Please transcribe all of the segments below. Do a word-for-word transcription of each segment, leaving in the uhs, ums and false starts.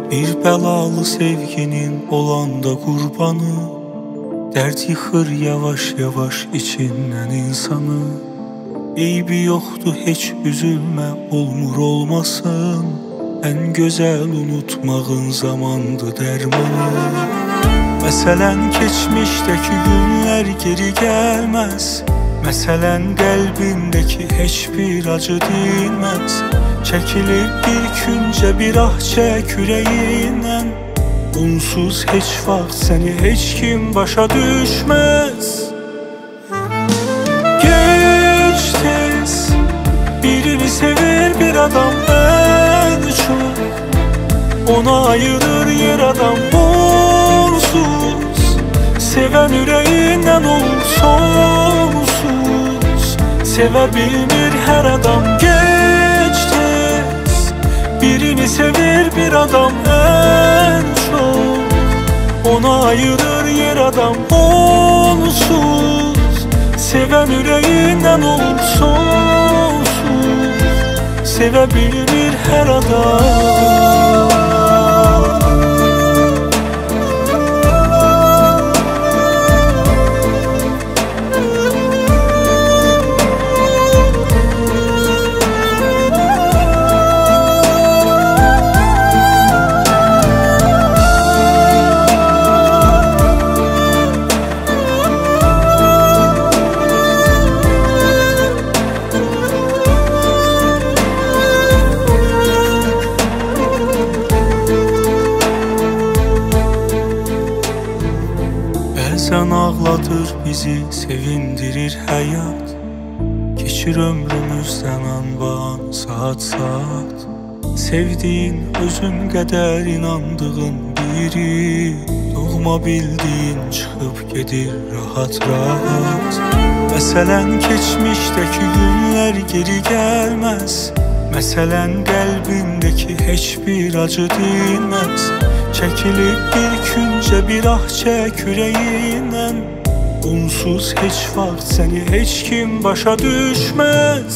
Bir bəlalı sevginin olanda qurbanı, dərd yıxır yavaş yavaş içindən insanı. Eybi yoxdur heç üzülmə, olmur olmasın, ən gözəl unutmağın zamandı dərmanı. Məsələn keçmişdəki günlər geri gəlməz, məsələn qəlbindəki heç bir acı dinməz. Çəkilib bir küncə bir ah çək ürəyindən, onsuz heç vaxt səni heç kim başa düşməz. Gec tez birini sevir bir adam ən çox, ona ayırır yer adam onsuz. Sevən ürəyindən olur sonsuz, sevə bilmir hər adam. Gec tez birini sevir bir adam ən çok, ona ayırır yer adam onsuz. Sevən ürəyindən olur sonsuz, sevə bilmir hər adam. Bəzən ağlatır bizi, sevindirir həyat. Keçir ömrümüzdən anban, saat saat. Sevdiyin, özün qədər inandığın biri, doğma bildiyin çıxıb gedir rahat rahat. Məsələn keçmişdəki günlər geri gəlməz, məsələn qəlbindəki heç bir acı dinməz. Çəkilib bir küncə bir ah çək ürəyindən, onsuz heç vaxt səni heç kim başa düşməz.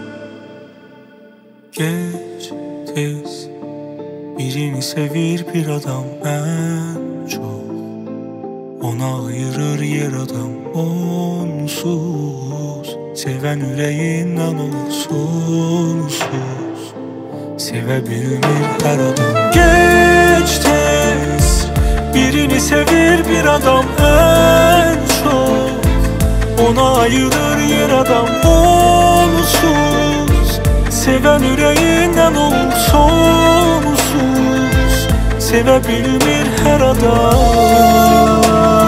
Gec tez birini sevir bir adam ən çox, ona ayırır yer adam onsuz. Sevən ürəyindən olur sonsuz, sevə bilmir hər adam. Gec tez birini sevir bir adam ən çok, ona ayırır yer adam onsuz. Sevən ürəyindən olur sonsuz, sevə bilmir hər adam.